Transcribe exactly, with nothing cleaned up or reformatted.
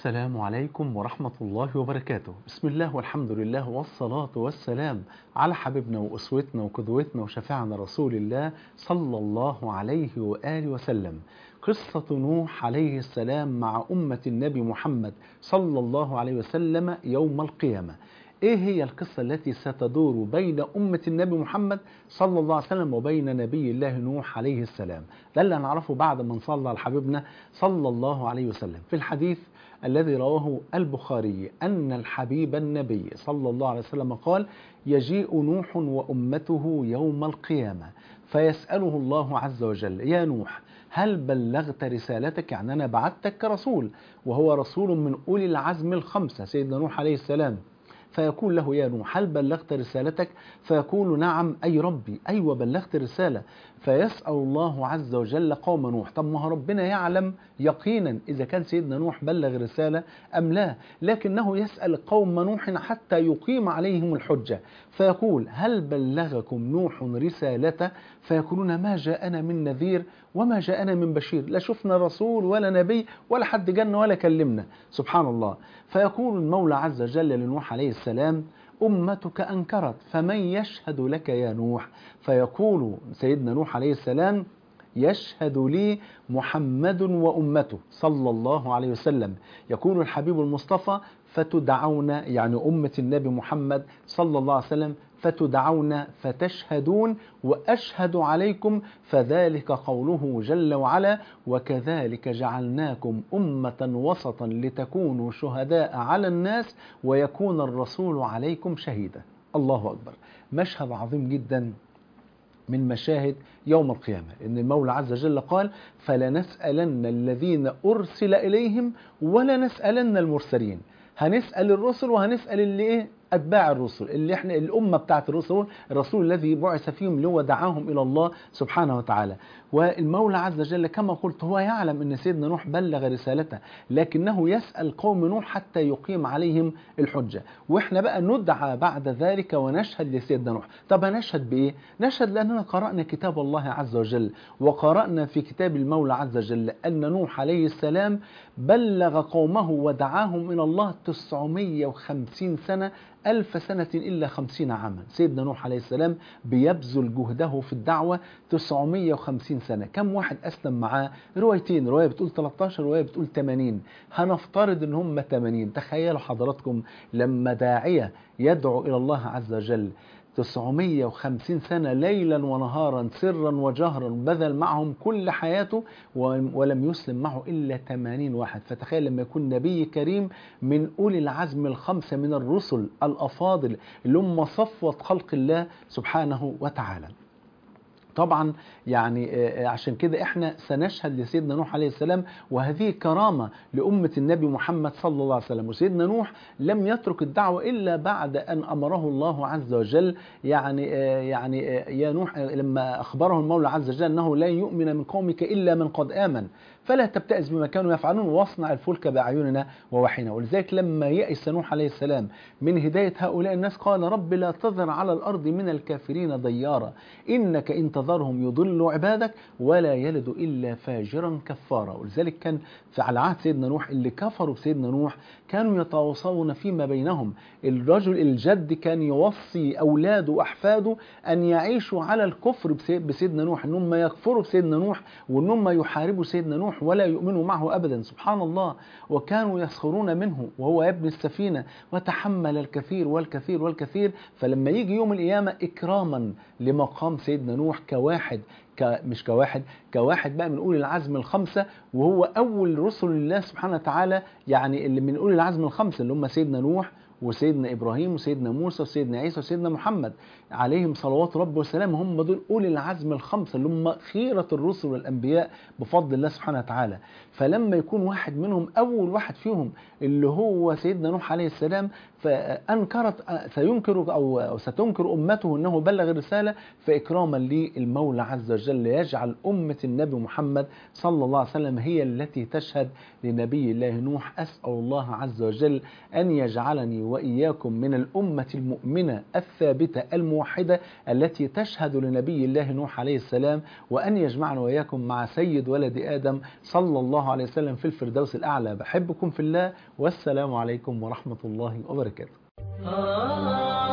السلام عليكم ورحمة الله وبركاته. بسم الله والحمد لله والصلاة والسلام على حبيبنا وأسوتنا وقدوتنا وشفيعنا رسول الله صلى الله عليه وآله وسلم. قصة نوح عليه السلام مع أمة النبي محمد صلى الله عليه وسلم يوم القيامة. ايه هي القصة التي ستدور بين أمة النبي محمد صلى الله عليه وسلم وبين نبي الله نوح عليه السلام؟ ده اللي هنعرفه بعد ما نصلى على حبيبنا صلى الله عليه وسلم. في الحديث الذي رواه البخاري أن الحبيب النبي صلى الله عليه وسلم قال: يجيء نوح وأمته يوم القيامة فيسأله الله عز وجل: يا نوح، هل بلغت رسالتك؟ يعني أنا بعثتك كرسول، وهو رسول من أولي العزم الخمسة سيدنا نوح عليه السلام. فيقول له: يا نوح، هل بلغت رسالتك؟ فيقول: نعم أي ربي، أيوة بلغت رسالة. فيسأل الله عز وجل قوم نوح. طب ما هو ربنا يعلم يقينا إذا كان سيدنا نوح بلغ رسالة أم لا، لكنه يسأل قوم نوح حتى يقيم عليهم الحجة. فيقول: هل بلغكم نوح رسالته؟ فيقولون: ما جاءنا من نذير وما جاءنا من بشير، لا شفنا رسول ولا نبي ولا حد جانا ولا كلمنا. سبحان الله. فيقول المولى عز وجل لنوح عليه السلام: أمتك أنكرت فمن يشهد لك يا نوح؟ فيقول سيدنا نوح عليه السلام: يشهد لي محمد وأمته صلى الله عليه وسلم. يقول الحبيب المصطفى: فتدعون، يعني أمة النبي محمد صلى الله عليه وسلم، فتدعون فتشهدون وأشهد عليكم، فذلك قوله جل وعلا: وكذلك جعلناكم أمة وسطا لتكونوا شهداء على الناس ويكون الرسول عليكم شهيدا. الله أكبر. مشهد عظيم جدا من مشاهد يوم القيامة، إن المولى عز وجل قال: فلنسألن الذين أرسل إليهم ولنسألن المرسلين. هنسأل الرسل وهنسأل اللي إيه؟ أتباع الرسل، اللي إحنا الأمة بتاعت الرسل، الرسول الذي بعث فيهم اللي هو دعاهم إلى الله سبحانه وتعالى. والمولى عز وجل كما قلت هو يعلم أن سيدنا نوح بلغ رسالته، لكنه يسأل قوم نوح حتى يقيم عليهم الحجة. وإحنا بقى ندعى بعد ذلك ونشهد لسيدنا نوح. طب نشهد بإيه؟ نشهد لأننا قرأنا كتاب الله عز وجل، وقرأنا في كتاب المولى عز وجل أن نوح عليه السلام بلغ قومه ودعاهم إلى الله تسعمائة وخمسين سنة، ألف سنة إلا خمسين عاما. سيدنا نوح عليه السلام بيبذل جهده في الدعوة تسعمائة وخمسين سنة. كم واحد أسلم معاه؟ روايتين، رواية بتقول ثلاثة عشر، رواية بتقول ثمانين. هنفترض ان هم ثمانين. تخيلوا حضراتكم لما داعية يدعو إلى الله عز وجل تسعمائة وخمسين سنة ليلا ونهارا سرا وجهرا، بذل معهم كل حياته ولم يسلم معه إلا ثمانين واحد. فتخيل لما يكون نبي كريم من أولي العزم الخمسة من الرسل الأفاضل اللي هم صفوة خلق الله سبحانه وتعالى. طبعا يعني عشان كده احنا سنشهد لسيدنا نوح عليه السلام، وهذه كرامة لأمة النبي محمد صلى الله عليه وسلم. وسيدنا نوح لم يترك الدعوة إلا بعد أن أمره الله عز وجل، يعني يعني يا نوح، لما أخبره المولى عز وجل أنه لا يؤمن من قومك إلا من قد آمن فلا تبتئس بما كانوا يفعلون واصنع الفلك بأعيننا ووحينا. ولذلك لما يأس نوح عليه السلام من هداية هؤلاء الناس قال: رب لا تذر على الأرض من الكافرين ديارا إنك إن تذرهم يضلوا عبادك ولا يلد إلا فاجرا كفارا. ولذلك كان في على عهد سيدنا نوح اللي كفروا بسيدنا نوح كانوا يتواصون فيما بينهم. الرجل الجد كان يوصي أولاده وأحفاده أن يعيشوا على الكفر بسيدنا نوح، أنهم يكفروا بسيدنا نوح وأنهم يحاربوا سيدنا نوح ولا يؤمنوا معه أبدا. سبحان الله. وكانوا يسخرون منه وهو يبني السفينة وتحمل الكثير والكثير والكثير. فلما يجي يوم القيامة إكراما لمقام سيدنا نوح كواحد ك... مش كواحد كواحد بقى من أولي العزم الخمسة، وهو أول رسل الله سبحانه وتعالى، يعني اللي من أولي العزم الخمسة اللي هم سيدنا نوح وسيدنا إبراهيم وسيدنا موسى وسيدنا عيسى وسيدنا محمد عليهم صلوات رب وسلام. هم دول أولي العزم الخمسة اللي هم خيرة الرسل والأنبياء بفضل الله سبحانه وتعالى. فلما يكون واحد منهم أول واحد فيهم اللي هو سيدنا نوح عليه السلام فأنكرت سينكر أو ستنكر أمته أنه بلغ الرسالة، فإكراما للمولى عز وجل وجل يجعل أمة النبي محمد صلى الله عليه وسلم هي التي تشهد لنبي الله نوح. أسأل الله عز وجل أن يجعلني وإياكم من الأمة المؤمنة الثابتة الموحدة التي تشهد لنبي الله نوح عليه السلام، وأن يجمعنا وإياكم مع سيد ولد آدم صلى الله عليه وسلم في الفردوس الأعلى. بحبكم في الله، والسلام عليكم ورحمة الله وبركاته.